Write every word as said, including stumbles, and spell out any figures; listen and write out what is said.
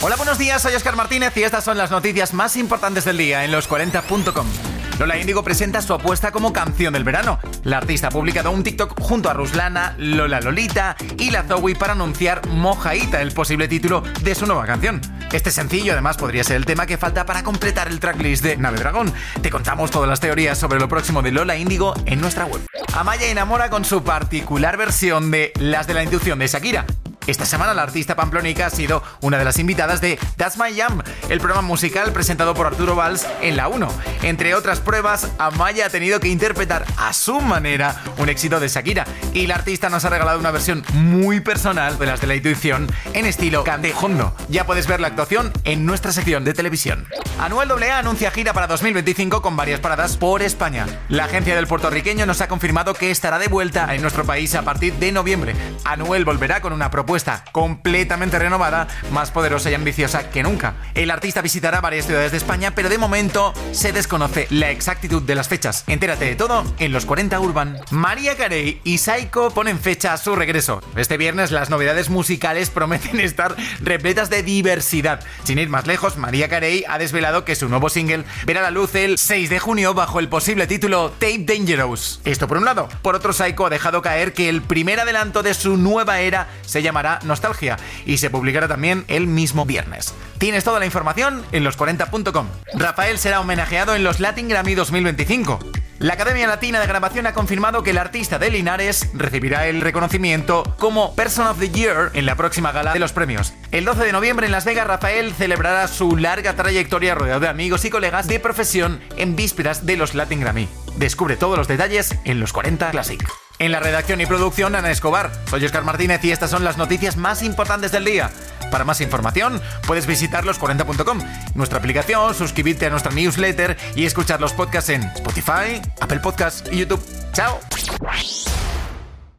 Hola, buenos días, soy Óscar Martínez y estas son las noticias más importantes del día en los cuarenta punto com. Lola Índigo presenta su apuesta como canción del verano. La artista ha publicado un TikTok junto a Ruslana, Lola Lolita y la Zoe para anunciar Mojaíta, el posible título de su nueva canción. Este sencillo además podría ser el tema que falta para completar el tracklist de Nave Dragón. Te contamos todas las teorías sobre lo próximo de Lola Índigo en nuestra web. Amaya enamora con su particular versión de Las de la Intuición de Shakira. Esta semana la artista pamplónica ha sido una de las invitadas de That's My Jam, el programa musical presentado por Arturo Valls en la uno. Entre otras pruebas, Amaya ha tenido que interpretar a su manera un éxito de Shakira y la artista nos ha regalado una versión muy personal de Las de la Intuición en estilo candejondo. Ya puedes ver la actuación en nuestra sección de televisión. Anuel A A anuncia gira para dos mil veinticinco con varias paradas por España. La agencia del puertorriqueño nos ha confirmado que estará de vuelta en nuestro país a partir de noviembre. Anuel volverá con una propuesta completamente renovada, más poderosa y ambiciosa que nunca. El artista visitará varias ciudades de España, pero de momento se desconoce la exactitud de las fechas. Entérate de todo en los cuarenta Urban. Mariah Carey y Saiko ponen fecha a su regreso. Este viernes las novedades musicales prometen estar repletas de diversidad. Sin ir más lejos, Mariah Carey ha desvelado que su nuevo single verá la luz el seis de junio bajo el posible título Tape Dangerous. Esto por un lado. Por otro, Saiko ha dejado caer que el primer adelanto de su nueva era se llamará Nostalgia y se publicará también el mismo viernes. Tienes toda la información en los cuarenta punto com. Rafael será homenajeado en los Latin Grammy dos mil veinticinco. La Academia Latina de Grabación ha confirmado que el artista de Linares recibirá el reconocimiento como Person of the Year en la próxima gala de los premios. El doce de noviembre en Las Vegas, Rafael celebrará su larga trayectoria rodeado de amigos y colegas de profesión en vísperas de los Latin Grammy. Descubre todos los detalles en los cuarenta Classic. En la redacción y producción, Ana Escobar. Soy Óscar Martínez y estas son las noticias más importantes del día. Para más información, puedes visitar los cuarenta punto com, nuestra aplicación, suscribirte a nuestra newsletter y escuchar los podcasts en Spotify, Apple Podcasts y YouTube. ¡Chao!